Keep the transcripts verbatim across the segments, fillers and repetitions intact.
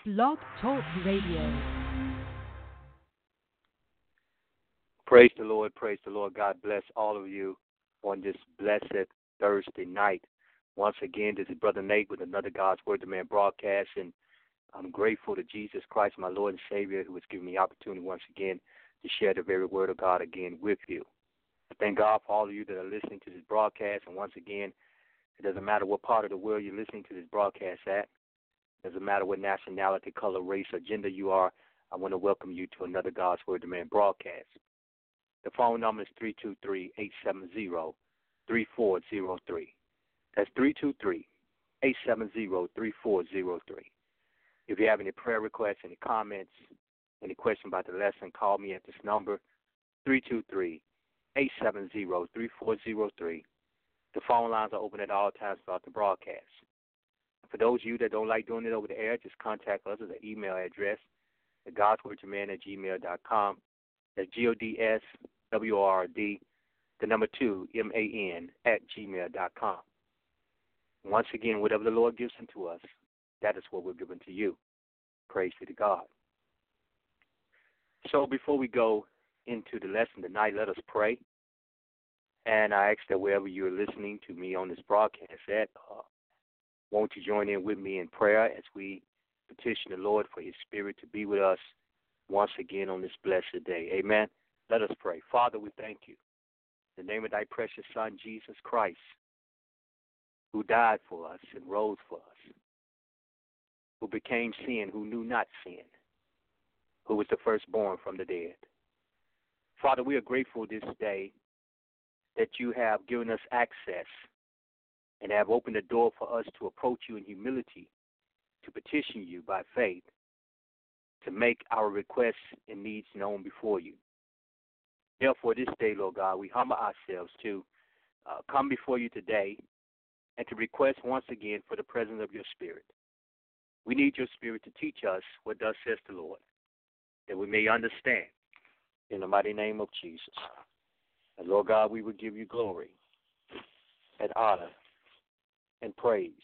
Blog Talk Radio. Praise the Lord, praise the Lord. God bless all of you on this blessed Thursday night. Once again, this is Brother Nate with another God's Word to Man broadcast, and I'm grateful to Jesus Christ, my Lord and Savior, who has given me the opportunity once again to share the very Word of God again with you. I thank God for all of you that are listening to this broadcast, and once again, it doesn't matter what part of the world you're listening to this broadcast at. It doesn't matter what nationality, color, race, or gender you are. I want to welcome you to another God's Word to Man broadcast. The phone number is three two three, eight seven zero, three four zero three. That's three two three, eight seven zero, three four zero three. If you have any prayer requests, any comments, any question about the lesson, call me at this number, three two three, eight seven zero, three four zero three. The phone lines are open at all times throughout the broadcast. For those of you that don't like doing it over the air, just contact us at the email address at godswordtoman at gmail dot com. That's G O D S W O R D, the number two, M A N, at gmail dot com. Once again, whatever the Lord gives unto us, that is what we're giving to you. Praise be to God. So before we go into the lesson tonight, let us pray. And I ask that wherever you're listening to me on this broadcast at, uh, won't you join in with me in prayer as we petition the Lord for his Spirit to be with us once again on this blessed day. Amen. Let us pray. Father, we thank you. In the name of thy precious Son, Jesus Christ, who died for us and rose for us, who became sin, who knew not sin, who was the firstborn from the dead. Father, we are grateful this day that you have given us access and have opened the door for us to approach you in humility, to petition you by faith, to make our requests and needs known before you. Therefore, this day, Lord God, we humble ourselves to uh, come before you today and to request once again for the presence of your Spirit. We need your Spirit to teach us what thus says the Lord, that we may understand. In the mighty name of Jesus. And Lord God, we will give you glory and honor and praise.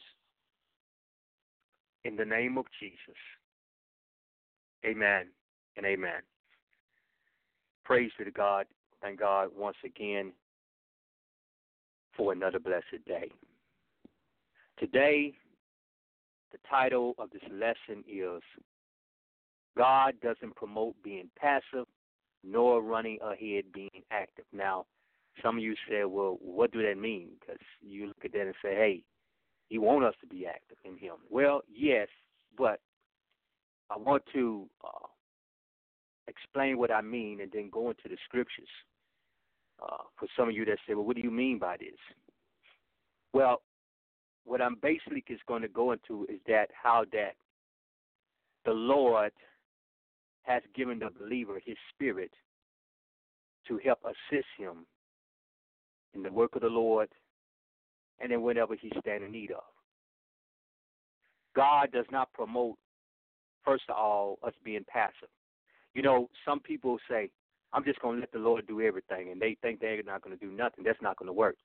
In the name of Jesus. Amen and amen. Praise be to God. Thank God once again for another blessed day. Today, the title of this lesson is God doesn't promote being passive nor running ahead being active. Now, some of you say, well, what do that mean? Because you look at that and say, hey, he wants us to be active in him. Well, yes, but I want to uh, explain what I mean and then go into the scriptures uh, for some of you that say, well, what do you mean by this? Well, what I'm basically just going to go into is that how that the Lord has given the believer his Spirit to help assist him in the work of the Lord and in whatever he stands in need of. God does not promote, first of all, us being passive. You know, some people say, I'm just going to let the Lord do everything, and they think they're not going to do nothing. That's not going to work.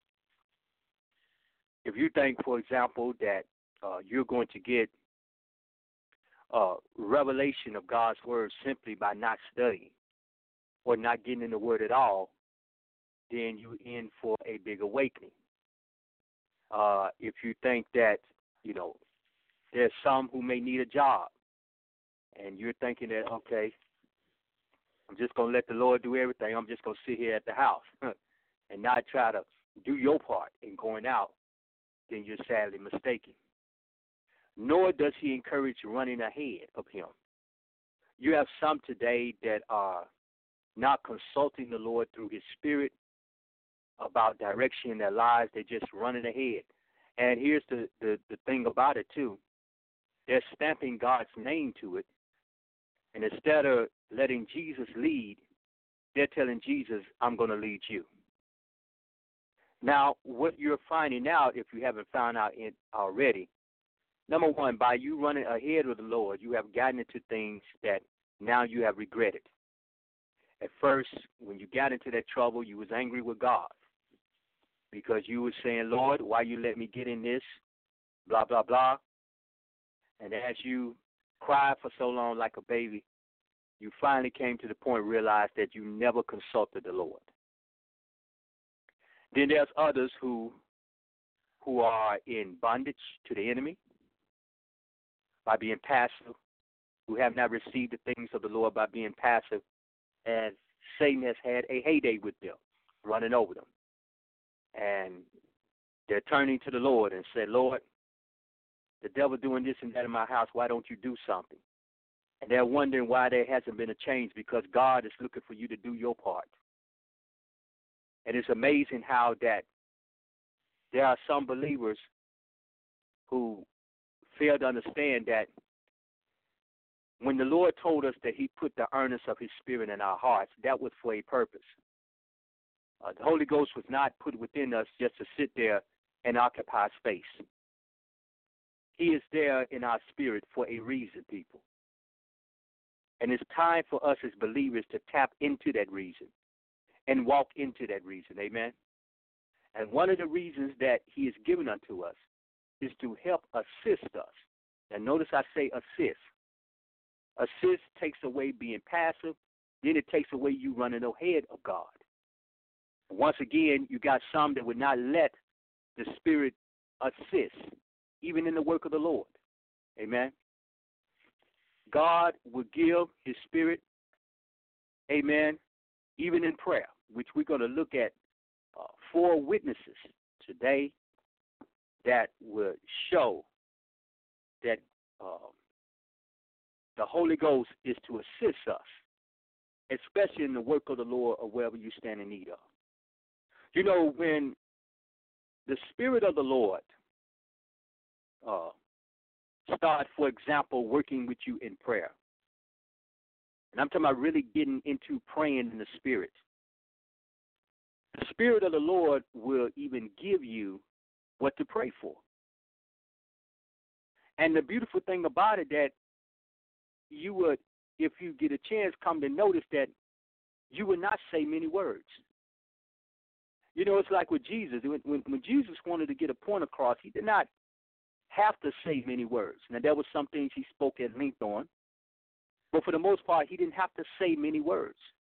If you think, for example, that uh, you're going to get uh, revelation of God's word simply by not studying or not getting in the word at all, then you're in for a big awakening. Uh, if you think that, you know, there's some who may need a job, and you're thinking that, okay, I'm just going to let the Lord do everything. I'm just going to sit here at the house and not try to do your part in going out, then you're sadly mistaken. Nor does he encourage running ahead of him. You have some today that are not consulting the Lord through his Spirit about direction in their lives. They're just running ahead. And here's the, the, the thing about it, too. They're stamping God's name to it. And instead of letting Jesus lead, they're telling Jesus, I'm going to lead you. Now, what you're finding out, if you haven't found out it already, number one, by you running ahead of the Lord, you have gotten into things that now you have regretted. At first, when you got into that trouble, you was angry with God because you were saying, Lord, why you let me get in this, blah, blah, blah. And as you cried for so long like a baby, you finally came to the point and realized that you never consulted the Lord. Then there's others who who are in bondage to the enemy by being passive, who have not received the things of the Lord by being passive, and Satan has had a heyday with them, running over them. And they're turning to the Lord and said, Lord, the devil doing this and that in my house, why don't you do something? And they're wondering why there hasn't been a change, because God is looking for you to do your part. And it's amazing how that there are some believers who fail to understand that when the Lord told us that he put the earnest of his spirit in our hearts, that was for a purpose. Uh, the Holy Ghost was not put within us just to sit there and occupy space. He is there in our spirit for a reason, people. And it's time for us as believers to tap into that reason and walk into that reason. Amen? And one of the reasons that he has given unto us is to help assist us. And notice I say assist. Assist takes away being passive. Then it takes away you running ahead of God. Once again, you got some that would not let the Spirit assist, even in the work of the Lord. Amen? God will give his Spirit, amen, even in prayer, which we're going to look at uh, four witnesses today that will show that uh, the Holy Ghost is to assist us, especially in the work of the Lord or wherever you stand in need of. You know, when the Spirit of the Lord uh, starts, for example, working with you in prayer, and I'm talking about really getting into praying in the Spirit, the Spirit of the Lord will even give you what to pray for. And the beautiful thing about it that you would, if you get a chance, come to notice that you would not say many words. You know, it's like with Jesus. When, when, when Jesus wanted to get a point across, he did not have to say many words. Now, there were some things he spoke at length on, but for the most part, he didn't have to say many words.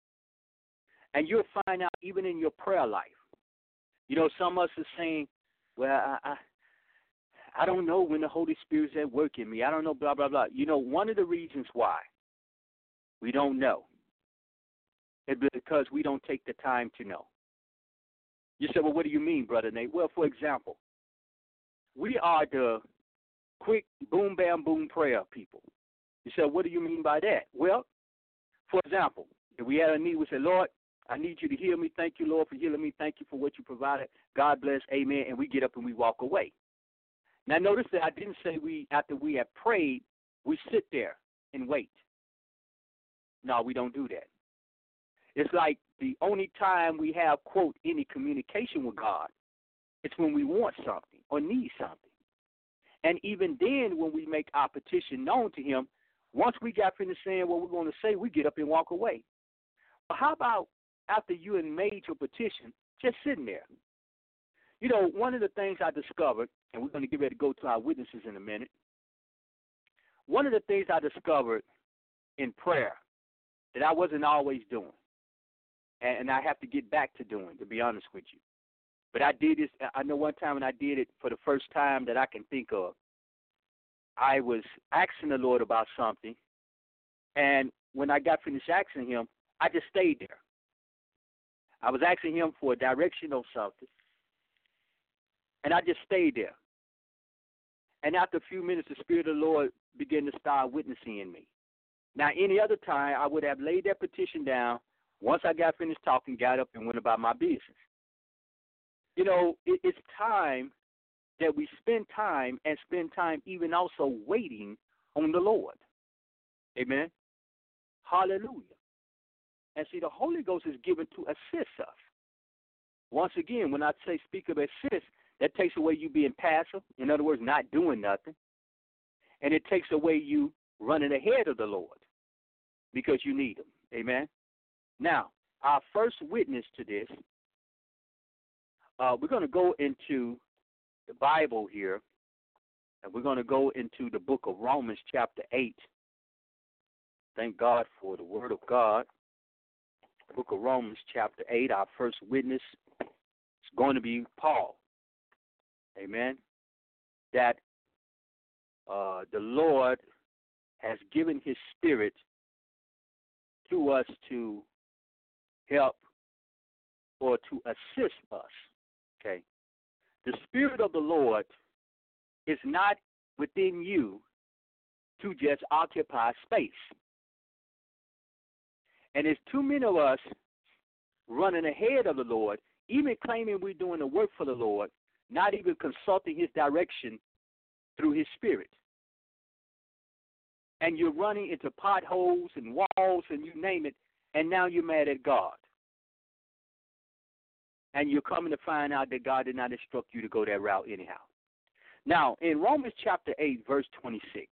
And you'll find out even in your prayer life. You know, some of us are saying, well, I, I, I don't know when the Holy Spirit's at work in me. I don't know, blah, blah, blah. You know, one of the reasons why we don't know is because we don't take the time to know. You say, well, what do you mean, Brother Nate? Well, for example, we are the quick boom, bam, boom prayer people. You say, what do you mean by that? Well, for example, if we had a need, we say, Lord, I need you to heal me. Thank you, Lord, for healing me. Thank you for what you provided. God bless, amen, and we get up and we walk away. Now, notice that I didn't say we, after we have prayed, we sit there and wait. No, we don't do that. It's like the only time we have, quote, any communication with God, it's when we want something or need something. And even then, when we make our petition known to him, once we got finished saying what we're going to say, we get up and walk away. But how about after you had made your petition, just sitting there? You know, one of the things I discovered, and we're going to get ready to go to our witnesses in a minute, one of the things I discovered in prayer that I wasn't always doing, and I have to get back to doing, to be honest with you. But I did this, I know one time when I did it for the first time that I can think of, I was asking the Lord about something, and when I got finished asking him, I just stayed there. I was asking him for a direction on something, and I just stayed there. And after a few minutes, the Spirit of the Lord began to start witnessing in me. Now, any other time, I would have laid that petition down. Once I got finished talking, got up and went about my business. You know, it, it's time that we spend time and spend time even also waiting on the Lord. Amen? Hallelujah. And see, the Holy Ghost is given to assist us. Once again, when I say speak of assist, that takes away you being passive. In other words, not doing nothing. And it takes away you running ahead of the Lord because you need him. Amen? Now, our first witness to this, uh, we're going to go into the Bible here, and we're going to go into the book of Romans chapter eight, Thank God for the Word of God. Book of Romans, chapter eight, our first witness is going to be Paul. Amen. That uh, the Lord has given his Spirit to us to help or to assist us. Okay. The Spirit of the Lord is not within you to just occupy space. And there's too many of us running ahead of the Lord, even claiming we're doing the work for the Lord, not even consulting his direction through his Spirit. And you're running into potholes and walls and you name it, and now you're mad at God. And you're coming to find out that God did not instruct you to go that route anyhow. Now, in Romans chapter eight, verse twenty-six,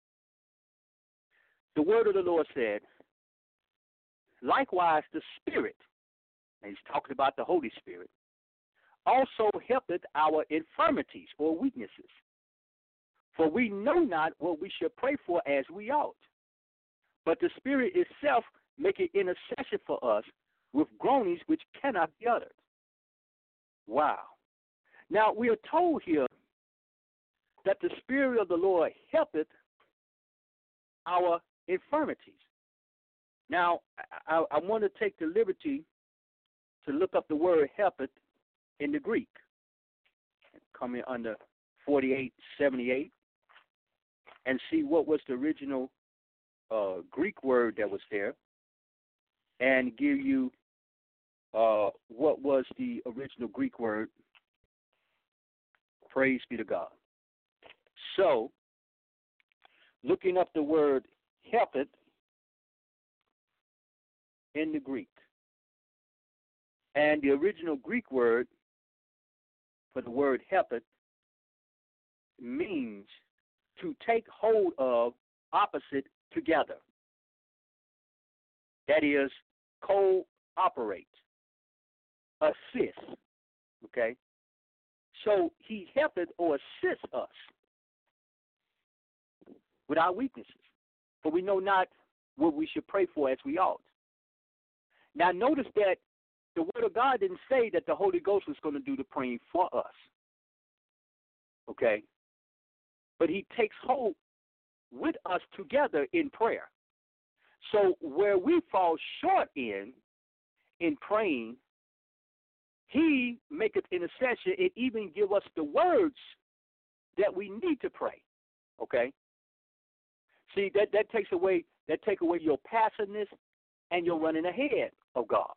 the word of the Lord said, likewise the Spirit, and he's talking about the Holy Spirit, also helpeth our infirmities or weaknesses. For we know not what we should pray for as we ought. But the Spirit itself maketh intercession for us with groanings which cannot be uttered. Wow. Now, we are told here that the Spirit of the Lord helpeth our infirmities. Now, I, I want to take the liberty to look up the word helpeth in the Greek. Coming under forty-eight seventy-eight and see what was the original uh, Greek word that was there and give you uh, what was the original Greek word. Praise be to God. So, looking up the word helpeth in the Greek. And the original Greek word for the word helpeth means to take hold of, opposite, together. That is, cooperate, assist. Okay? So he helpeth or assists us with our weaknesses. For we know not what we should pray for as we ought. Now notice that the Word of God didn't say that the Holy Ghost was going to do the praying for us. Okay? But he takes hold with us together in prayer. So where we fall short in, in praying, he maketh intercession and even give us the words that we need to pray. Okay? See, that, that takes away that take away your passiveness and your running ahead of God.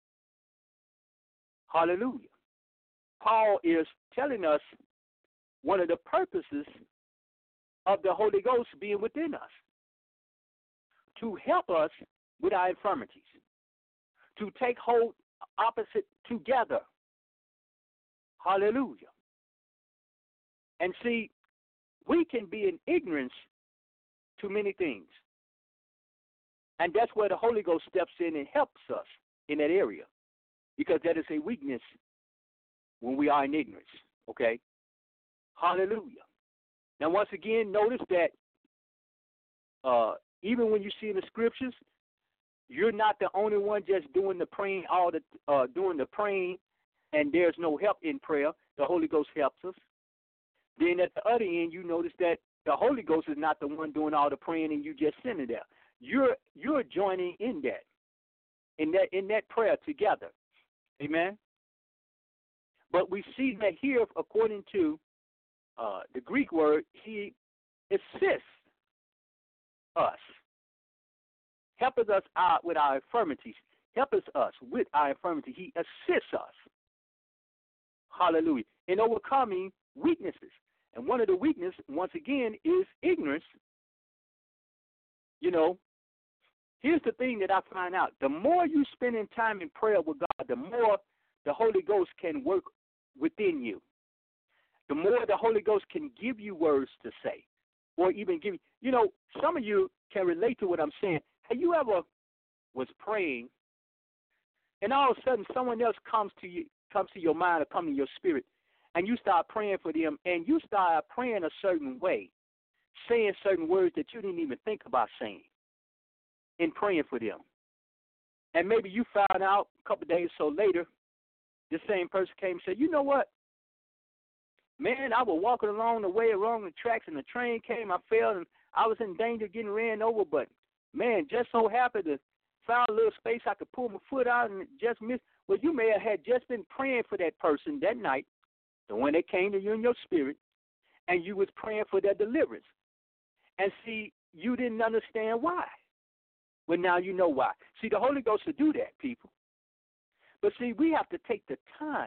Hallelujah. Paul is telling us one of the purposes of the Holy Ghost being within us, to help us with our infirmities, to take hold opposite together. Hallelujah. And see, we can be in ignorance to many things. And that's where the Holy Ghost steps in and helps us in that area, because that is a weakness when we are in ignorance. Okay? Hallelujah. Now, once again, notice that uh, even when you see in the scriptures, you're not the only one just doing the praying, all the uh, doing the praying, and there's no help in prayer. The Holy Ghost helps us. Then at the other end, you notice that the Holy Ghost is not the one doing all the praying, and you just sitting there. You're you're joining in that, in that in that prayer together. Amen. But we see that here, according to uh, the Greek word, he assists us, helpeth us out with our infirmities, helpeth us with our infirmities. He assists us. Hallelujah. In overcoming weaknesses. And one of the weaknesses, once again, is ignorance. You know, here's the thing that I find out. The more you spend in time in prayer with God, the more the Holy Ghost can work within you. The more the Holy Ghost can give you words to say, or even give you, you know, some of you can relate to what I'm saying. Have you ever was praying, and all of a sudden someone else comes to you, comes to your mind or comes to your spirit, and you start praying for them, and you start praying a certain way, saying certain words that you didn't even think about saying. in praying for them. And maybe you found out a couple of days or so later, this same person came and said, you know what? Man, I was walking along the way along the tracks, and the train came. I fell, and I was in danger of getting ran over. But, man, just so happened to find a little space I could pull my foot out and just missed. Well, you may have had just been praying for that person that night, the one that came to you in your spirit, and you was praying for their deliverance. And, see, you didn't understand why. Well, now you know why. See, the Holy Ghost will do that, people. But, see, we have to take the time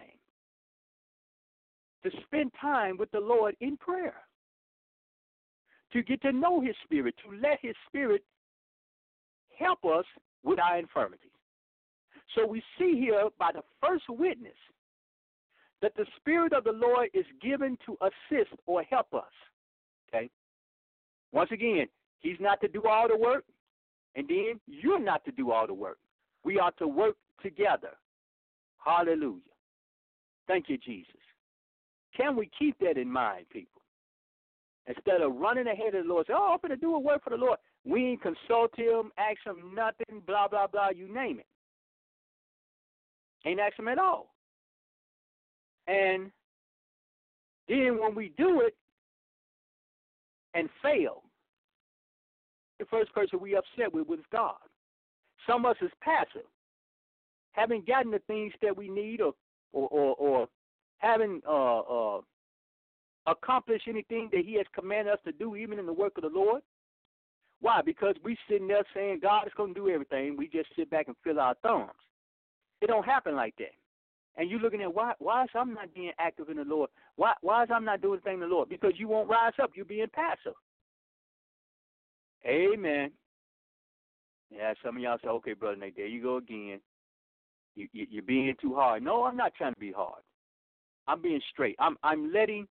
to spend time with the Lord in prayer, to get to know his spirit, to let his spirit help us with our infirmities. So we see here by the first witness that the Spirit of the Lord is given to assist or help us. Okay? Once again, he's not to do all the work, and then you're not to do all the work. We are to work together. Hallelujah. Thank you, Jesus. Can we keep that in mind, people? Instead of running ahead of the Lord, say, oh, I'm going to do a work for the Lord. We ain't consult him, ask him nothing, blah, blah, blah, you name it. Ain't ask him at all. And then when we do it and fail, the first person we upset with was God. Some of us is passive, haven't gotten the things that we need or or, or, or haven't uh, uh, accomplished anything that he has commanded us to do, even in the work of the Lord. Why? Because we sitting there saying God is going to do everything. We just sit back and fill our thumbs. It don't happen like that. And you're looking at why why is I'm not being active in the Lord? Why why is I'm not doing anything in the Lord? Because you won't rise up. You're being passive. Amen. Yeah, some of y'all say, okay, Brother Nate, there you go again. You, you, you're being too hard. No, I'm not trying to be hard. I'm being straight. I'm I'm letting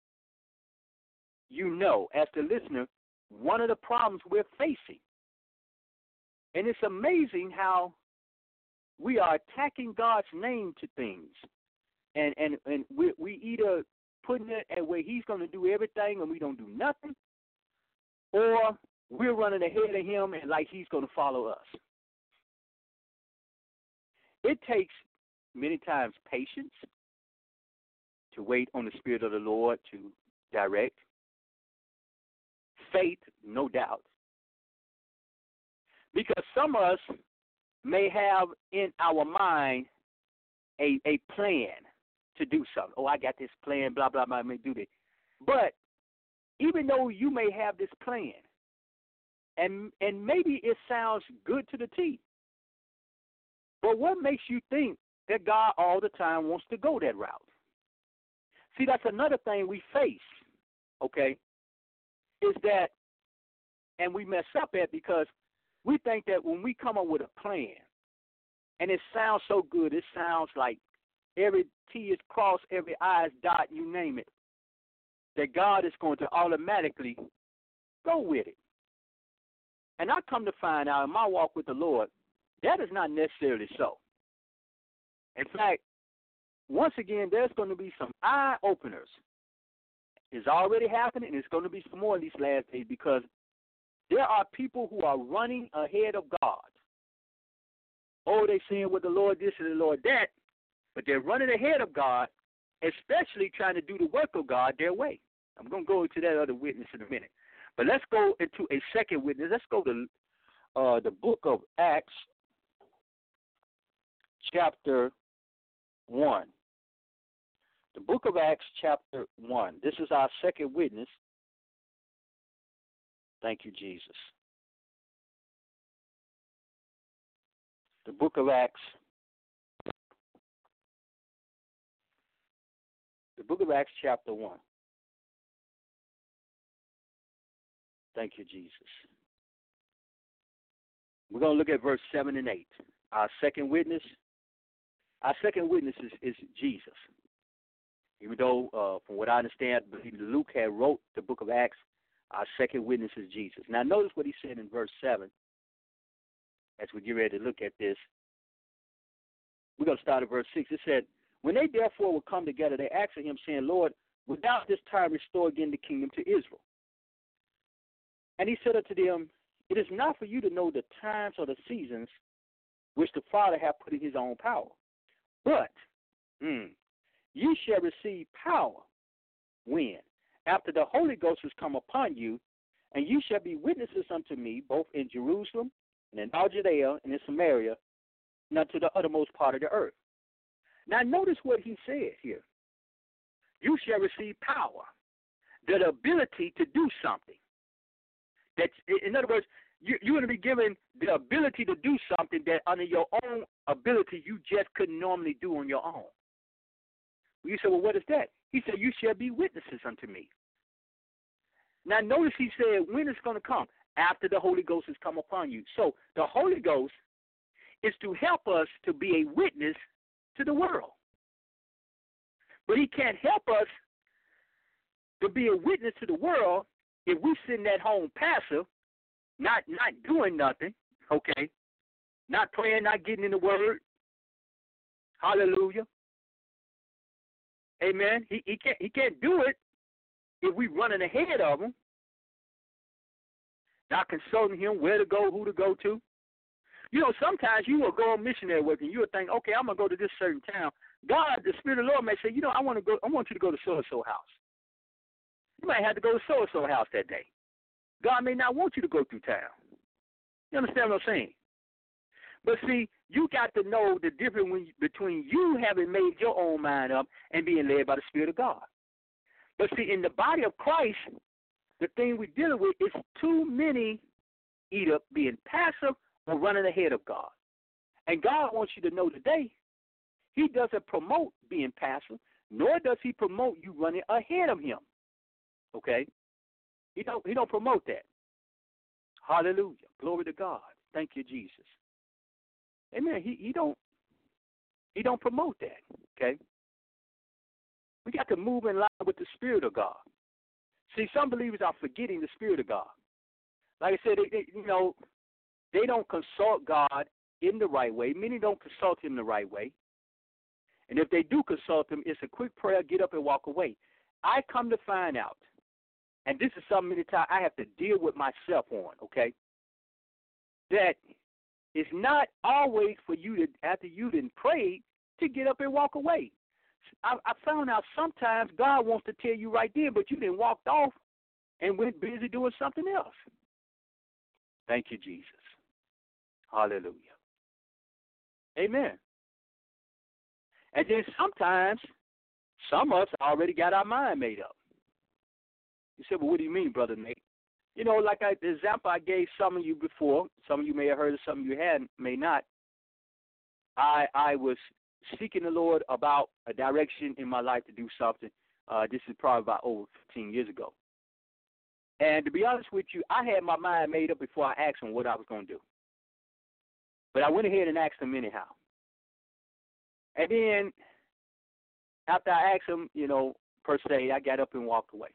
you know, as the listener, one of the problems we're facing. And it's amazing how we are attacking God's name to things. And and, and we, we either putting it at where he's going to do everything and we don't do nothing, or we're running ahead of him and like he's going to follow us. It takes many times patience to wait on the Spirit of the Lord to direct. Faith, no doubt. Because some of us may have in our mind a, a plan to do something. Oh, I got this plan, blah, blah, blah, I may do this. But even though you may have this plan, and and maybe it sounds good to the T, but what makes you think that God all the time wants to go that route? See, that's another thing we face, okay, is that, and we mess up at because we think that when we come up with a plan, and it sounds so good, it sounds like every T is crossed, every I is dot, you name it, that God is going to automatically go with it. And I come to find out in my walk with the Lord, that is not necessarily so. In fact, once again, there's going to be some eye-openers. It's already happening, and it's going to be some more in these last days because there are people who are running ahead of God. Oh, they're saying, well, the Lord this and the Lord that, but they're running ahead of God, especially trying to do the work of God their way. I'm going to go into that other witness in a minute. But let's go into a second witness. Let's go to uh, the book of Acts, chapter one. The book of Acts, chapter one. This is our second witness. Thank you, Jesus. The book of Acts. The book of Acts, chapter one. Thank you, Jesus. We're going to look at verse seven and eight. Our second witness. Our second witness is, is Jesus. Even though, uh, from what I understand, Luke had wrote the book of Acts, our second witness is Jesus. Now, notice what he said in verse seven as we get ready to look at this. We're going to start at verse six. It said, when they therefore would come together, they asked him, saying, Lord, without this time restore again the kingdom to Israel. And he said unto them, It is not for you to know the times or the seasons which the Father hath put in his own power. But mm, ye shall receive power when? After the Holy Ghost is come upon you, and you shall be witnesses unto me, both in Jerusalem, and in all Judea, and in Samaria, and unto the uttermost part of the earth. Now notice what he said here. You shall receive power, the ability to do something. That's, in other words, you, you're going to be given the ability to do something that under your own ability you just couldn't normally do on your own. You say, well, what is that? He said, you shall be witnesses unto me. Now notice he said, when it's going to come? After the Holy Ghost has come upon you. So the Holy Ghost is to help us to be a witness to the world. But he can't help us to be a witness to the world if we sitting at home passive, not not doing nothing, okay, not praying, not getting in the Word. Hallelujah. Amen. He he can't he can't do it if we running ahead of him, not consulting him where to go, who to go to. You know, sometimes you will go on missionary work and you will think, okay, I'm gonna go to this certain town. God, the Spirit of the Lord may say, you know, I want to go. I want you to go to so and so house. You might have to go to so and so house that day. God may not want you to go through town. You understand what I'm saying? But see, you got to know the difference when, between you having made your own mind up and being led by the Spirit of God. But see, in the body of Christ, the thing we're dealing with is too many either being passive or running ahead of God. And God wants you to know today, he doesn't promote being passive, nor does he promote you running ahead of him. Okay? He don't he don't promote that. Hallelujah. Glory to God. Thank you, Jesus. Amen. He he don't he don't promote that. Okay? We got to move in line with the Spirit of God. See, some believers are forgetting the Spirit of God. Like I said, they, they, you know, they don't consult God in the right way. Many don't consult him the right way. And if they do consult him, it's a quick prayer, get up and walk away. I come to find out, and this is something many times I have to deal with myself on, okay, that it's not always for you to, after you didn't pray, to get up and walk away. I, I found out sometimes God wants to tell you right there, but you didn't walk off and went busy doing something else. Thank you, Jesus. Hallelujah. Amen. And then sometimes some of us already got our mind made up. You said, well, what do you mean, Brother Nate? You know, like I, the example I gave some of you before, some of you may have heard of, some of you hadn't, may not. I I was seeking the Lord about a direction in my life to do something. Uh, this is probably about over fifteen years ago. And to be honest with you, I had my mind made up before I asked him what I was going to do. But I went ahead and asked him anyhow. And then after I asked him, you know, per se, I got up and walked away.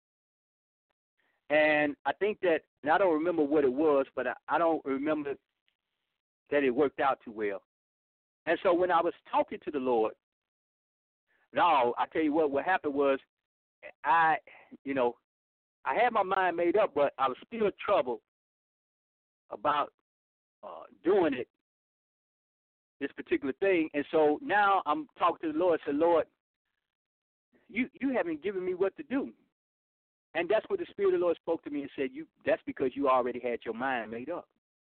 And I think that, and I don't remember what it was, but I, I don't remember that it worked out too well. And so when I was talking to the Lord, no, I tell you what, what happened was I, you know, I had my mind made up, but I was still troubled about uh, doing it, this particular thing. And so now I'm talking to the Lord and said, Lord, you, you haven't given me what to do. And that's what the Spirit of the Lord spoke to me and said, "You. That's because you already had your mind made up."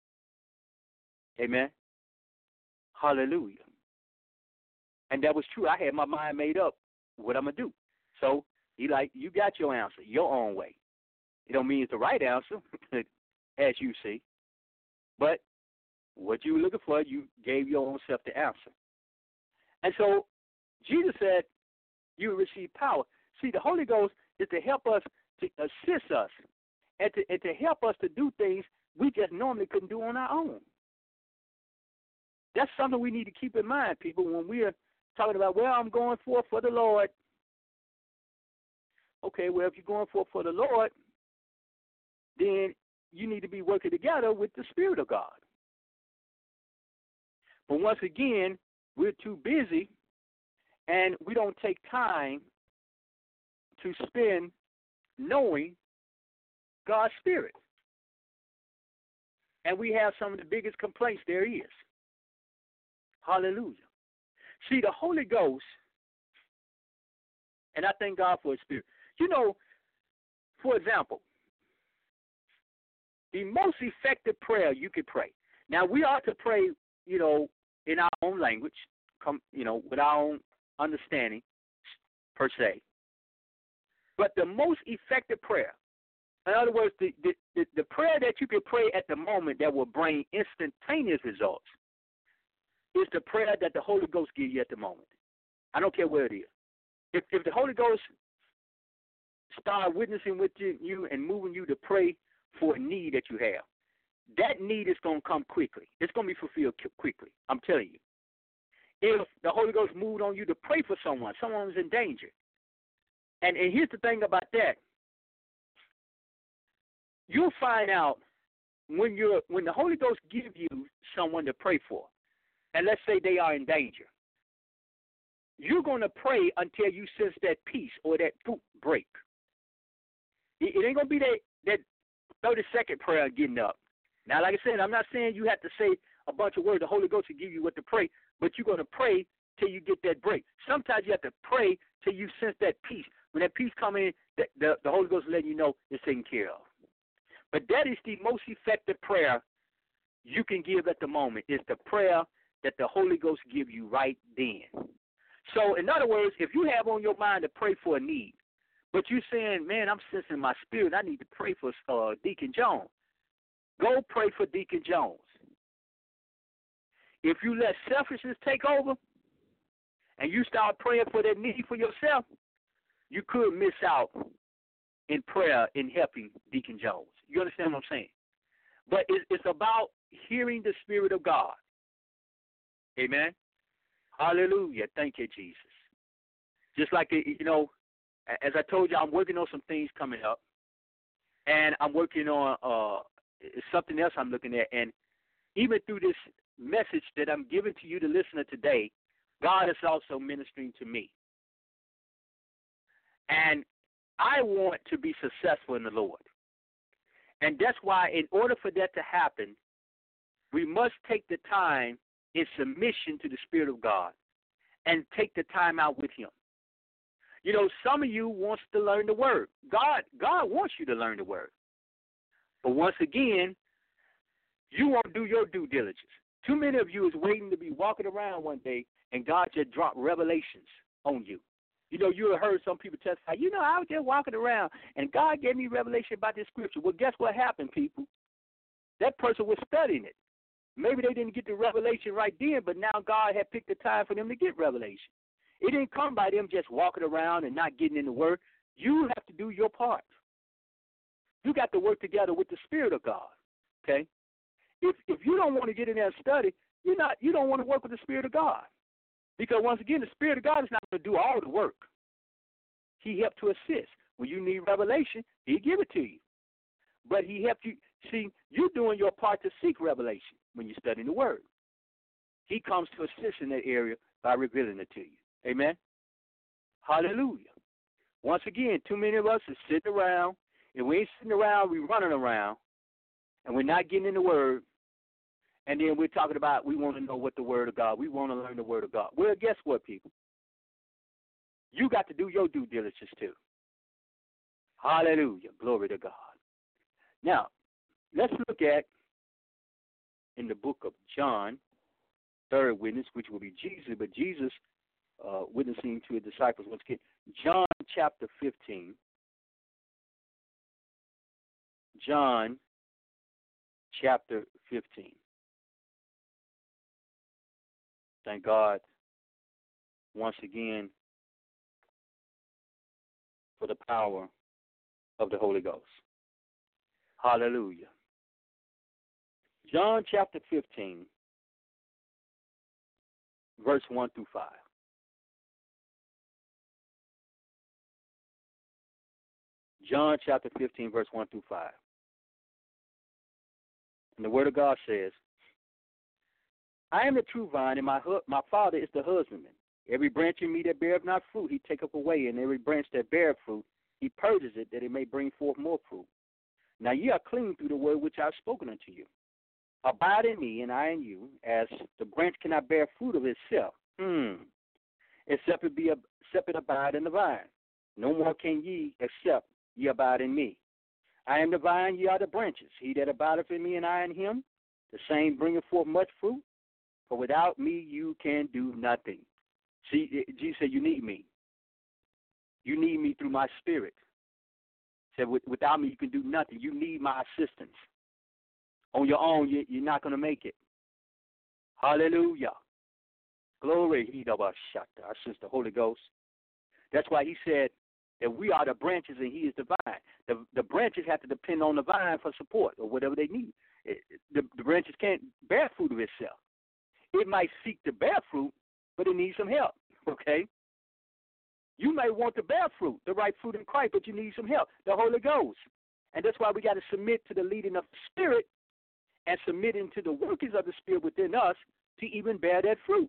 Amen. Hallelujah. And that was true. I had my mind made up what I'm going to do. So he like, you got your answer, your own way. It don't mean it's the right answer, as you see. But what you were looking for, you gave your own self the answer. And so Jesus said, you will receive power. See, the Holy Ghost is to help us, to assist us, and to, and to help us to do things we just normally couldn't do on our own. That's something we need to keep in mind, people, when we're talking about, well, I'm going forth for the Lord. Okay, well, if you're going forth for the Lord, then you need to be working together with the Spirit of God. But once again, we're too busy, and we don't take time to spend knowing God's Spirit. and we have some of the biggest complaints there is. Hallelujah. See, the Holy Ghost, and I thank God for His Spirit. You know, for example, the most effective prayer you could pray. Now, we ought to pray, you know, in our own language, come, you know, with our own understanding, per se. But the most effective prayer, in other words, the, the, the, the prayer that you can pray at the moment that will bring instantaneous results, is the prayer that the Holy Ghost gives you at the moment. I don't care where it is. If, if the Holy Ghost start witnessing with you, you and moving you to pray for a need that you have, that need is going to come quickly. It's going to be fulfilled quickly. I'm telling you. If the Holy Ghost moved on you to pray for someone, someone is in danger. And, and here's the thing about that. You'll find out when you're when the Holy Ghost gives you someone to pray for, and let's say they are in danger, you're going to pray until you sense that peace or that boot break. It, it ain't going to be that, that thirty-second prayer getting up. Now, like I said, I'm not saying you have to say a bunch of words. The Holy Ghost will give you what to pray, but you're going to pray till you get that break. Sometimes you have to pray till you sense that peace. When that peace comes in, the, the, the Holy Ghost will let you know it's taken care of. But that is the most effective prayer you can give at the moment, is the prayer that the Holy Ghost give you right then. So, in other words, if you have on your mind to pray for a need, but you're saying, man, I'm sensing my spirit, I need to pray for uh, Deacon Jones, go pray for Deacon Jones. If you let selfishness take over and you start praying for that need for yourself, you could miss out in prayer in helping Deacon Jones. You understand what I'm saying? But it's about hearing the Spirit of God. Amen? Hallelujah. Thank you, Jesus. Just like, you know, as I told you, I'm working on some things coming up. And I'm working on uh, something else I'm looking at. And even through this message that I'm giving to you, the listener, today, God is also ministering to me. And I want to be successful in the Lord. And that's why, in order for that to happen, we must take the time in submission to the Spirit of God and take the time out with Him. You know, some of you wants to learn the Word. God, God wants you to learn the Word. But once again, you won't do your due diligence. Too many of you is waiting to be walking around one day and God just dropped revelations on you. You know, you have heard some people testify, you know, I was just walking around, and God gave me revelation about this scripture. Well, guess what happened, people? That person was studying it. Maybe they didn't get the revelation right then, but now God had picked the time for them to get revelation. It didn't come by them just walking around and not getting in the Word. You have to do your part. You got to work together with the Spirit of God, okay? If if you don't want to get in there and study, you're not, you don't want to work with the Spirit of God. Because, once again, the Spirit of God is not going to do all the work. He helped to assist. When you need revelation, He'll give it to you. But He helped you. See, you're doing your part to seek revelation when you're studying the Word. He comes to assist in that area by revealing it to you. Amen? Hallelujah. Once again, too many of us are sitting around. If we ain't sitting around, we're running around, and we're not getting in the Word. And then we're talking about we want to know what the Word of God, we want to learn the Word of God. Well, guess what, people? You got to do your due diligence too. Hallelujah. Glory to God. Now, let's look at, in the book of John, third witness, which will be Jesus, but Jesus uh, witnessing to his disciples once again. John chapter fifteen. John chapter fifteen. Thank God once again for the power of the Holy Ghost. Hallelujah. John chapter fifteen, verse one through five. John chapter fifteen, verse one through five. And the Word of God says, I am the true vine, and my hu- my Father is the husbandman. Every branch in me that beareth not fruit, He taketh away, and every branch that beareth fruit, He purges it, that it may bring forth more fruit. Now ye are clean through the word which I have spoken unto you. abide in me and I in you, as the branch cannot bear fruit of itself, hmm, except it be a, except it abide in the vine. No more can ye except ye abide in me. I am the vine, ye are the branches. He that abideth in me and I in him, the same bringeth forth much fruit. For without me you can do nothing. See, Jesus said, you need me. You need me through my spirit. He said, without me you can do nothing. You need my assistance. On your own, you're not going to make it. Hallelujah. Glory. He double shut. I sense the Holy Ghost. That's why he said that we are the branches and he is the vine. The, the branches have to depend on the vine for support or whatever they need. It, the, the branches can't bear fruit of itself. It might seek to bear fruit, but it needs some help, okay? You may want to bear fruit, the right fruit in Christ, but you need some help, the Holy Ghost. And that's why we got to submit to the leading of the Spirit and submitting to the workings of the Spirit within us to even bear that fruit.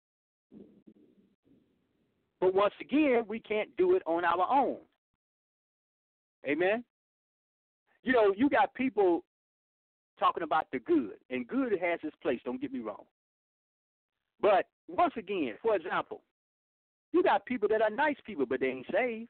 But once again, we can't do it on our own. Amen? You know, you got people talking about the good, and good has its place, don't get me wrong. But once again, for example, you got people that are nice people, but they ain't saved.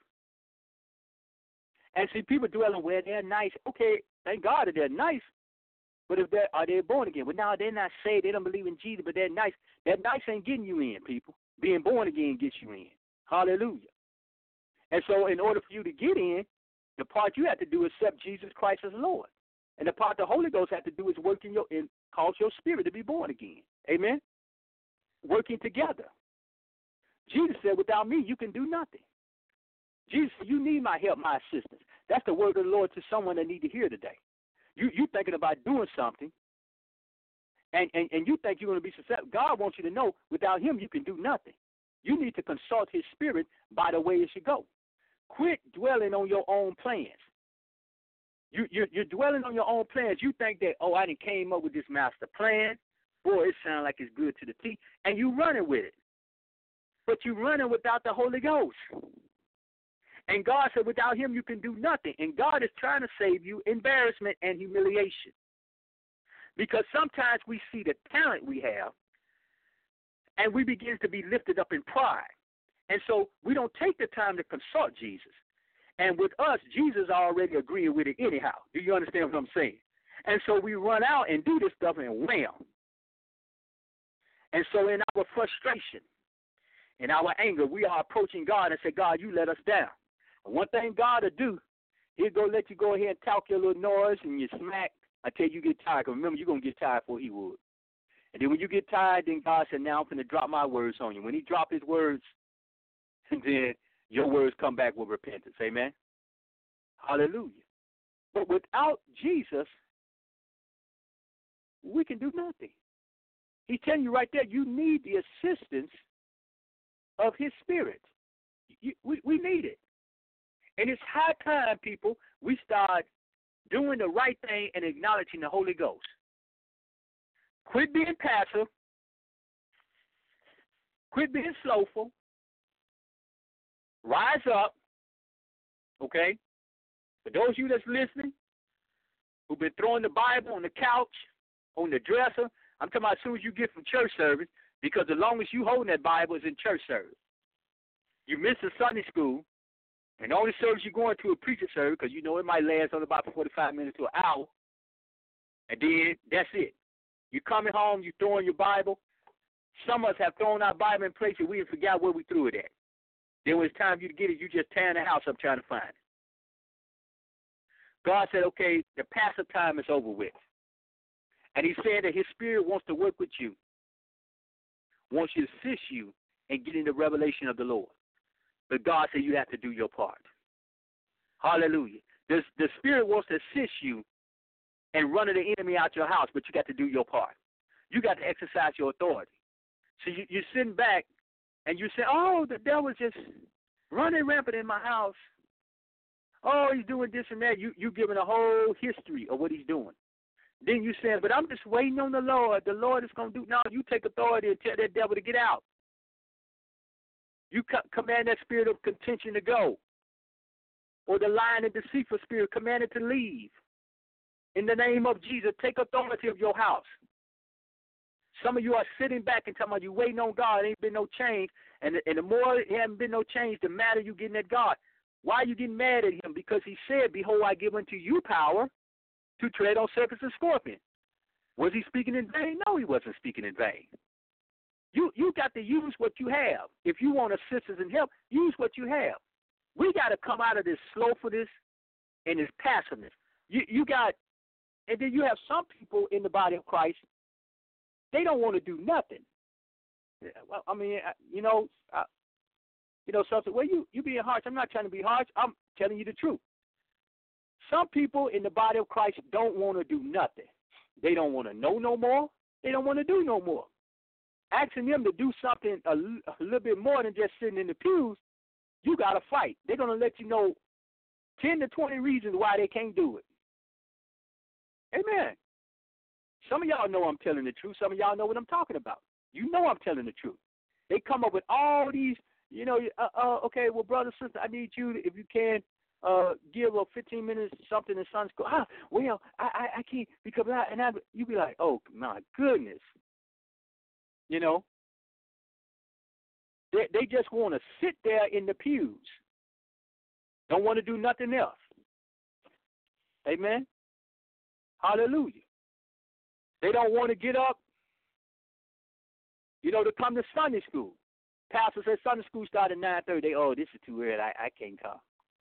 And see, people dwelling where they're nice. Okay, thank God that they're nice, but if they're, are they born again? Well, now they're not saved. They don't believe in Jesus, but they're nice. That nice ain't getting you in, people. Being born again gets you in. Hallelujah. And so in order for you to get in, the part you have to do is accept Jesus Christ as Lord. And the part the Holy Ghost has to do is work in your, in, cause your spirit to be born again. Amen? Working together. Jesus said, without me, you can do nothing. Jesus said, you need my help, my assistance. That's the word of the Lord to someone that need to hear today. You you thinking about doing something, and, and, and you think you're going to be successful. God wants you to know, without him, you can do nothing. You need to consult his spirit by the way it should go. Quit dwelling on your own plans. You, you're, you're dwelling on your own plans. You think that, oh, I done came up with this master plan. Boy, it sounds like it's good to the teeth. And you running with it. But you running without the Holy Ghost. And God said, without him, you can do nothing. And God is trying to save you embarrassment and humiliation. Because sometimes we see the talent we have, and we begin to be lifted up in pride. And so we don't take the time to consult Jesus. And with us, Jesus already agreeing with it anyhow. Do you understand what I'm saying? And so we run out and do this stuff and wham. And so in our frustration, in our anger, we are approaching God and say, God, you let us down. And one thing God will do, he'll go let you go ahead and talk your little noise and you smack until you get tired. Because remember, you're going to get tired before he would. And then when you get tired, then God said, now I'm going to drop my words on you. When he dropped his words, then your words come back with repentance. Amen? Hallelujah. But without Jesus, we can do nothing. He's telling you right there, you need the assistance of his spirit. You, we, we need it. And it's high time, people, we start doing the right thing and acknowledging the Holy Ghost. Quit being passive. Quit being slowful. Rise up, okay? For those of you that's listening, who've been throwing the Bible on the couch, on the dresser, I'm talking about as soon as you get from church service, because the longest you holding that Bible is in church service. You miss a Sunday school, and the only service you're going to a preacher service, because you know it might last on about forty-five minutes to an hour, and then that's it. You're coming home, you're throwing your Bible. Some of us have thrown our Bible in places we forgot where we threw it at. Then when it's time for you to get it, you just tearing the house up trying to find it. God said, okay, the passive time is over with. And he said that his spirit wants to work with you, wants to assist you in getting the revelation of the Lord. But God said you have to do your part. Hallelujah. The, the spirit wants to assist you in running the enemy out your house, but you got to do your part. You got to exercise your authority. So you, you're sitting back, and you say, oh, the devil's just running rampant in my house. Oh, he's doing this and that. You you giving a whole history of what he's doing. Then you say, but I'm just waiting on the Lord. The Lord is going to do. No, you take authority and tell that devil to get out. You co- command that spirit of contention to go. Or the lying and deceitful spirit, command it to leave. In the name of Jesus, take authority of your house. Some of you are sitting back and talking about you waiting on God. There ain't been no change. And, and the more it hasn't been no change, the madder you getting at God. Why are you getting mad at him? Because he said, behold, I give unto you power to tread on serpents and scorpions. Was he speaking in vain? No, he wasn't speaking in vain. You you got to use what you have. If you want assistance and help, use what you have. We got to come out of this slothfulness and this passiveness. You you got, and then you have some people in the body of Christ, they don't want to do nothing. Yeah, well, I mean, you know, uh, you know, something. Well, you you being harsh. I'm not trying to be harsh. I'm telling you the truth. Some people in the body of Christ don't want to do nothing. They don't want to know no more. They don't want to do no more. Asking them to do something a, a little bit more than just sitting in the pews, you got to fight. They're going to let you know ten to twenty reasons why they can't do it. Amen. Some of y'all know I'm telling the truth. Some of y'all know what I'm talking about. You know I'm telling the truth. They come up with all these, you know, uh, uh, okay, well, brother, sister, I need you, to, if you can, uh, give a fifteen minutes something in Sunday school. Ah, well, I, I, I can't, because I, and I, you be like, oh, my goodness. You know, they, they just want to sit there in the pews. Don't want to do nothing else. Amen. Hallelujah. They don't want to get up, you know, to come to Sunday school. Pastor says Sunday school started at nine thirty. Oh, this is too early. I, I can't come.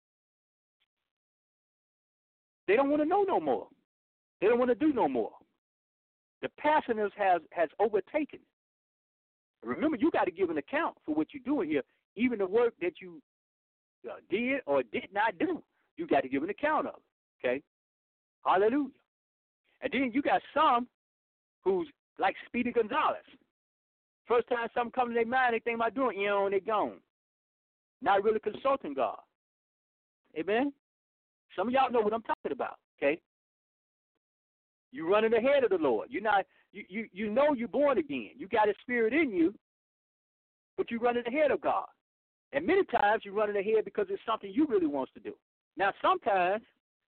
They don't want to know no more. They don't want to do no more. The passionate has, has overtaken. Remember, you got to give an account for what you're doing here. Even the work that you uh, did or did not do, you got to give an account of it, okay? Hallelujah. And then you got some who's like Speedy Gonzalez. First time something comes to their mind, they think about doing, you know, and they're gone. Not really consulting God. Amen? Some of y'all know what I'm talking about, okay? You're running ahead of the Lord. You're not, you, you, you know you're born again. You got His Spirit in you, but you're running ahead of God. And many times you're running ahead because it's something you really want to do. Now, sometimes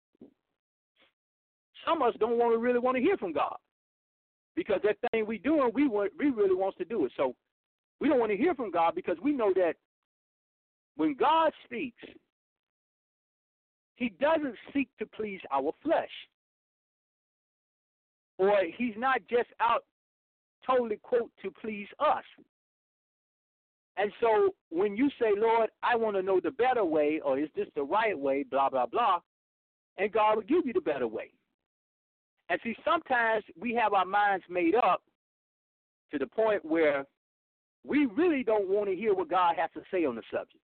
some of us don't want to really want to hear from God because that thing we doing, we want, we really wants to do it. So we don't want to hear from God because we know that when God speaks, He doesn't seek to please our flesh. Or He's not just out totally, quote, to please us. And so when you say, Lord, I want to know the better way, or is this the right way, blah, blah, blah, and God will give you the better way. And see, sometimes we have our minds made up to the point where we really don't want to hear what God has to say on the subject.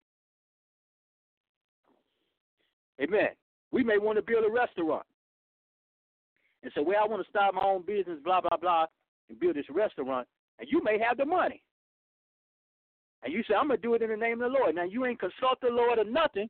Amen. We may want to build a restaurant. And say, well, I want to start my own business, blah, blah, blah, and build this restaurant. And you may have the money. And you say, I'm going to do it in the name of the Lord. Now, you ain't consult the Lord or nothing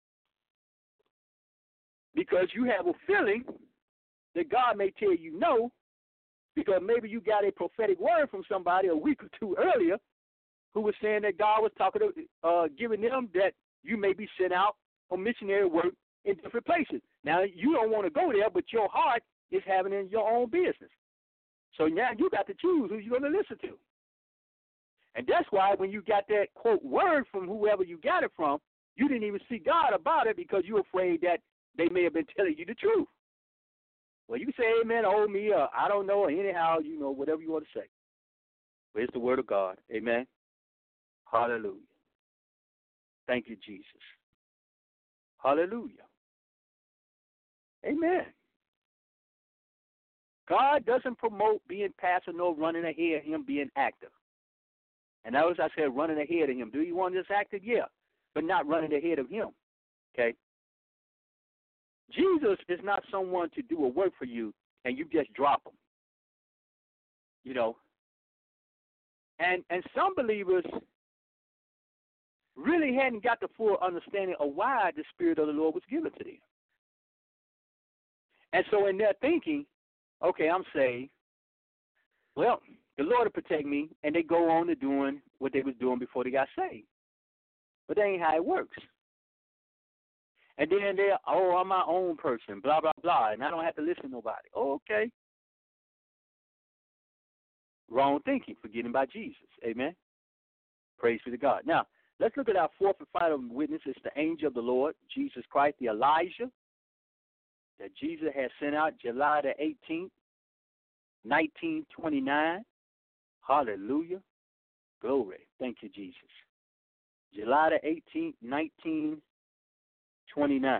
because you have a feeling that God may tell you no because maybe you got a prophetic word from somebody a week or two earlier who was saying that God was talking to, uh, giving them that you may be sent out on missionary work in different places. Now, you don't want to go there, but your heart is having in your own business. So now you got to choose who you're going to listen to. And that's why when you got that, quote, word from whoever you got it from, you didn't even see God about it because you're afraid that they may have been telling you the truth. Well, you say amen, oh me, or I don't know, or anyhow, you know, whatever you want to say. But it's the word of God. Amen. Hallelujah. Thank you, Jesus. Hallelujah. Amen. God doesn't promote being passive nor running ahead of Him being active. And that was, I said, running ahead of Him. Do you want this active? Yeah, but not running ahead of Him. Okay? Jesus is not someone to do a work for you and you just drop Him. You know? And and some believers really hadn't got the full understanding of why the Spirit of the Lord was given to them. And so in their thinking, okay, I'm saved. Well, the Lord will protect me, and they go on to doing what they was doing before they got saved. But that ain't how it works. And then they're, oh, I'm my own person, blah, blah, blah, and I don't have to listen to nobody. Oh, okay. Wrong thinking, forgetting about Jesus. Amen. Praise be to God. Now, let's look at our fourth and final witness. It's the angel of the Lord, Jesus Christ, the Elijah that Jesus had sent out July the eighteenth, nineteen twenty-nine. Hallelujah. Glory. Thank you, Jesus. July the eighteenth, nineteen twenty-nine.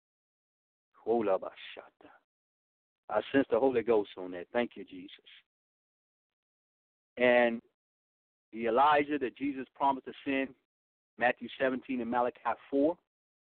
I sense the Holy Ghost on that. Thank you, Jesus. And the Elijah that Jesus promised to send, Matthew seventeen and Malachi four.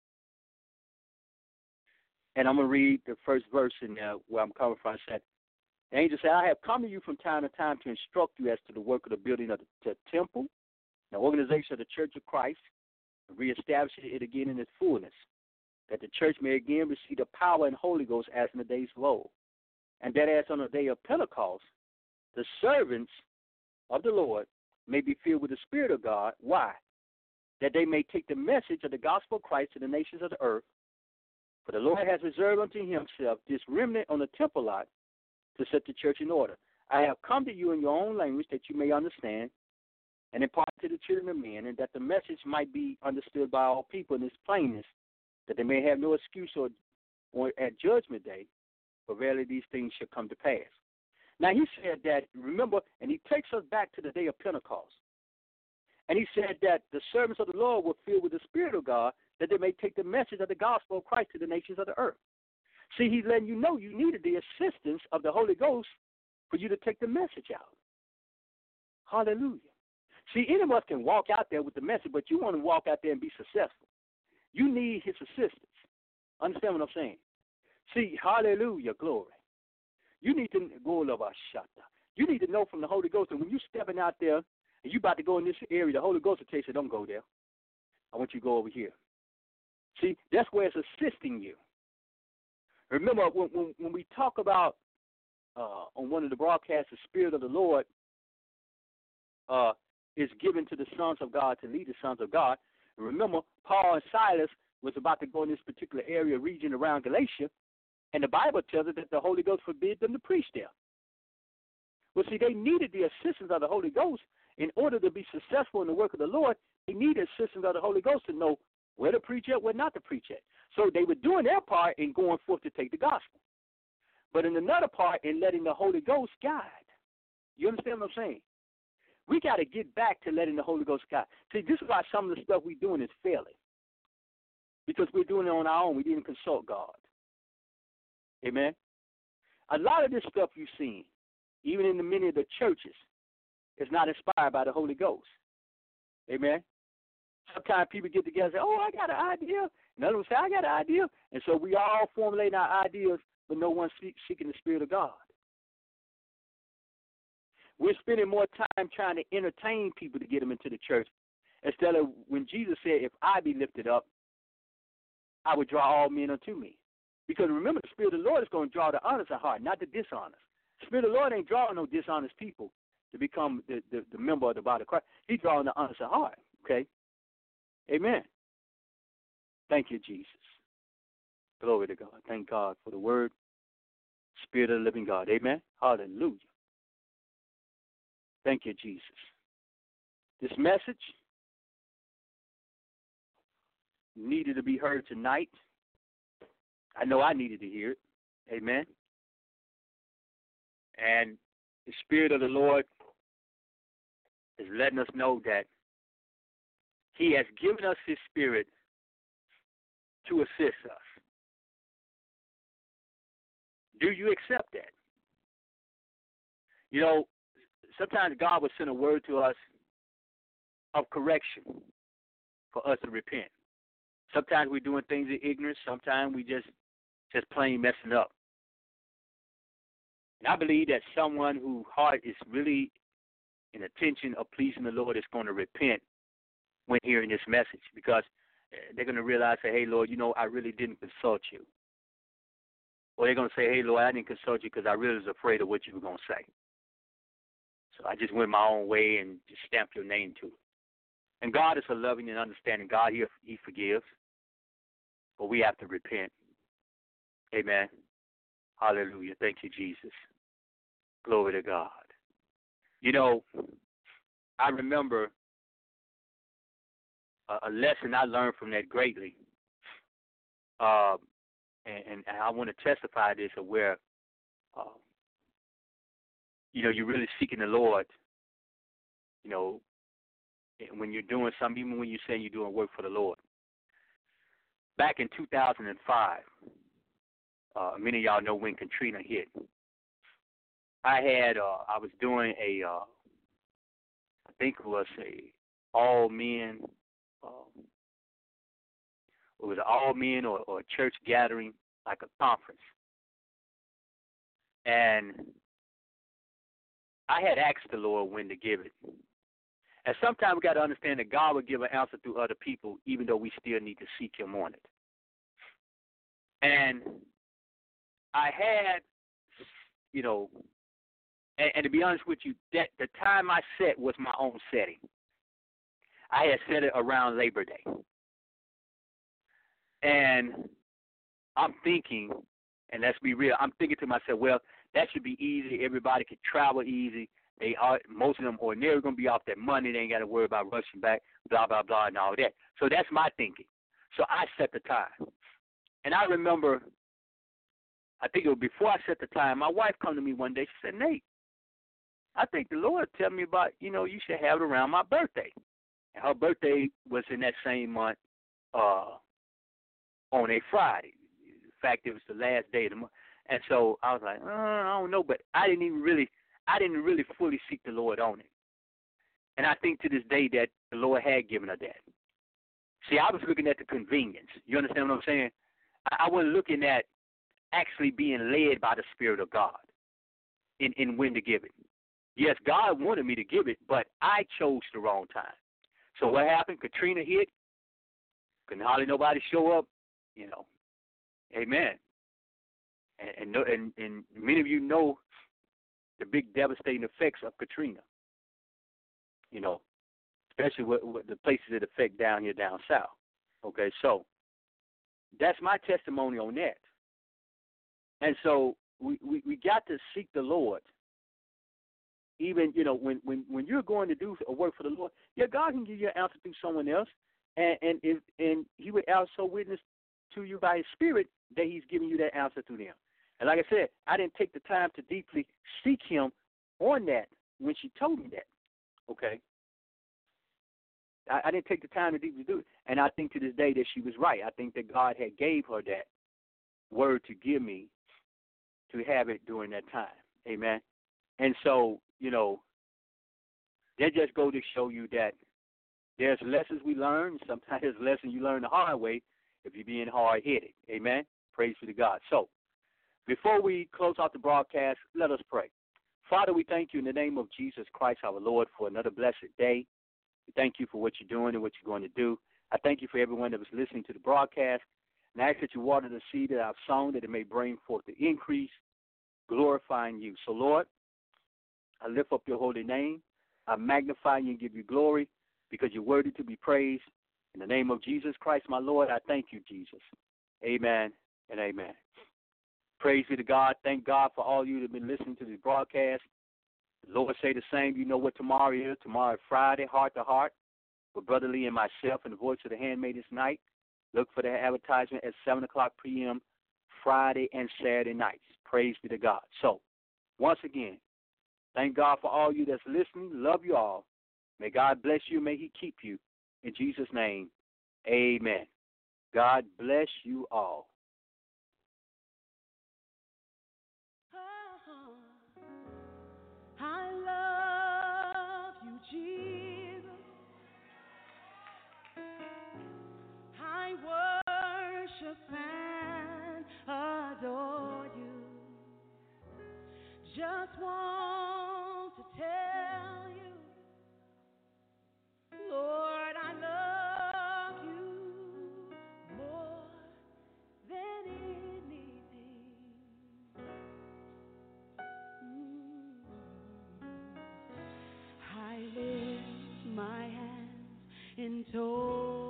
And I'm going to read the first verse in there where I'm coming from. It said, the angel said, I have come to you from time to time to instruct you as to the work of the building of the, the temple, the organization of the Church of Christ, and reestablishing it again in its fullness, that the church may again receive the power and Holy Ghost as in the days of old. And that as on the day of Pentecost, the servants of the Lord may be filled with the Spirit of God. Why? That they may take the message of the gospel of Christ to the nations of the earth. For the Lord has reserved unto himself this remnant on the temple lot to set the church in order. I have come to you in your own language that you may understand and impart to the children of men, and that the message might be understood by all people in its plainness, that they may have no excuse or, or at judgment day, for verily these things shall come to pass. Now he said that, remember, and he takes us back to the day of Pentecost. And he said that the servants of the Lord were filled with the Spirit of God, that they may take the message of the gospel of Christ to the nations of the earth. See, he's letting you know you needed the assistance of the Holy Ghost for you to take the message out. Hallelujah. See, any of us can walk out there with the message, but you want to walk out there and be successful. You need his assistance. Understand what I'm saying? See, hallelujah, glory. You need to go over shut. You need to know from the Holy Ghost that when you're stepping out there and you're about to go in this area, the Holy Ghost will tell you, don't go there. I want you to go over here. See, that's where it's assisting you. Remember, when, when, when we talk about uh, on one of the broadcasts, the Spirit of the Lord uh, is given to the sons of God to lead the sons of God. Remember, Paul and Silas was about to go in this particular area, region around Galatia, and the Bible tells us that the Holy Ghost forbid them to preach there. Well, see, they needed the assistance of the Holy Ghost in order to be successful in the work of the Lord. They needed assistance of the Holy Ghost to know where to preach at, where not to preach at. So they were doing their part in going forth to take the gospel. But in another part, in letting the Holy Ghost guide. You understand what I'm saying? We got to get back to letting the Holy Ghost guide. See, this is why some of the stuff we're doing is failing. Because we're doing it on our own. We didn't consult God. Amen? A lot of this stuff you've seen, even in the many of the churches, is not inspired by the Holy Ghost. Amen? Sometimes people get together and say, oh, I got an idea. And others say, I got an idea. And so we all formulating our ideas, but no one seeking the Spirit of God. We're spending more time trying to entertain people to get them into the church instead of when Jesus said, if I be lifted up, I would draw all men unto me. Because remember, the Spirit of the Lord is going to draw the honest heart, not the dishonest. The Spirit of the Lord ain't drawing no dishonest people to become the, the, the member of the body of Christ. He's drawing the honest heart, okay? Amen. Thank you, Jesus. Glory to God. Thank God for the word, Spirit of the living God. Amen. Hallelujah. Thank you, Jesus. This message needed to be heard tonight. I know I needed to hear it. Amen. And the Spirit of the Lord is letting us know that He has given us His Spirit to assist us. Do you accept that? You know, sometimes God will send a word to us of correction for us to repent. Sometimes we're doing things in ignorance. Sometimes we just just plain messing up. And I believe that someone whose heart is really in attention of pleasing the Lord is going to repent when hearing this message, because they're going to realize, say, hey, Lord, you know, I really didn't consult you. Or they're going to say, hey, Lord, I didn't consult you because I really was afraid of what you were going to say. So I just went my own way and just stamped your name to it. And God is a loving and understanding God. He, he forgives. but we have to repent. Amen. Hallelujah. Thank you, Jesus. Glory to God. You know, I remember a, a lesson I learned from that greatly. Uh, and, and I want to testify this of where, uh, you know, you're really seeking the Lord, you know, when you're doing something, even when you're saying you're doing work for the Lord. Back in two thousand five, uh, many of y'all know when Katrina hit. I had, uh, I was doing a, uh, I think it was a all men, um, it was an all men or, or a church gathering, like a conference. And I had asked the Lord when to give it. And sometimes we got to understand that God will give an answer through other people, even though we still need to seek Him on it. And I had, you know, and, and to be honest with you, that the time I set was my own setting. I had set it around Labor Day. And I'm thinking, and let's be real, I'm thinking to myself, well, that should be easy. Everybody can travel easy. They are, most of them ordinarily going to be off their money. They ain't got to worry about rushing back, blah, blah, blah, and all that. So that's my thinking. So I set the time. And I remember, I think it was before I set the time, my wife come to me one day. She said, Nate, I think the Lord tell me about, you know, you should have it around my birthday. And her birthday was in that same month uh, on a Friday. In fact, it was the last day of the month. And so I was like, uh, I don't know, but I didn't even really, I didn't really fully seek the Lord on it. And I think to this day that the Lord had given her that. See, I was looking at the convenience. You understand what I'm saying? I, I wasn't looking at actually being led by the Spirit of God in, in when to give it. Yes, God wanted me to give it, but I chose the wrong time. So what happened? Katrina hit. Couldn't hardly nobody show up, you know. Amen. And, and, and, and many of you know the big devastating effects of Katrina, you know, especially with, with the places that affect down here, down south. Okay, so that's my testimony on that. And so we, we, we got to seek the Lord. Even, you know, when, when, when you're going to do a work for the Lord, yeah, God can give you an answer through someone else, and and if, and He would also witness to you by His Spirit that He's giving you that answer through them. And like I said, I didn't take the time to deeply seek Him on that when she told me that, okay? I, I didn't take the time to deeply do it. And I think to this day that she was right. I think that God had gave her that word to give me to have it during that time, amen? And so, you know, that just go to show you that there's lessons we learn. Sometimes there's lessons you learn the hard way if you're being hard-headed, amen? Praise be to God. So, before we close out the broadcast, let us pray. Father, we thank you in the name of Jesus Christ, our Lord, for another blessed day. We thank you for what you're doing and what you're going to do. I thank you for everyone that was listening to the broadcast. And I ask that you water the seed that I've sown, that it may bring forth the increase, glorifying you. So, Lord, I lift up your holy name. I magnify you and give you glory because you're worthy to be praised. In the name of Jesus Christ, my Lord, I thank you, Jesus. Amen and amen. Praise be to God. Thank God for all you that have been listening to this broadcast. The Lord say the same. You know what tomorrow is. Tomorrow is Friday, Heart to Heart, with Brother Lee and myself and the Voice of the Handmaid this night. Look for the advertisement at seven o'clock p.m. Friday and Saturday nights. Praise be to God. So, once again, thank God for all you that's listening. Love you all. May God bless you. May He keep you. In Jesus' name, amen. God bless you all. I love you, Jesus. I worship and adore you. Just want to tell you, Lord, I love you more than anything. Mm. I lift my hands in total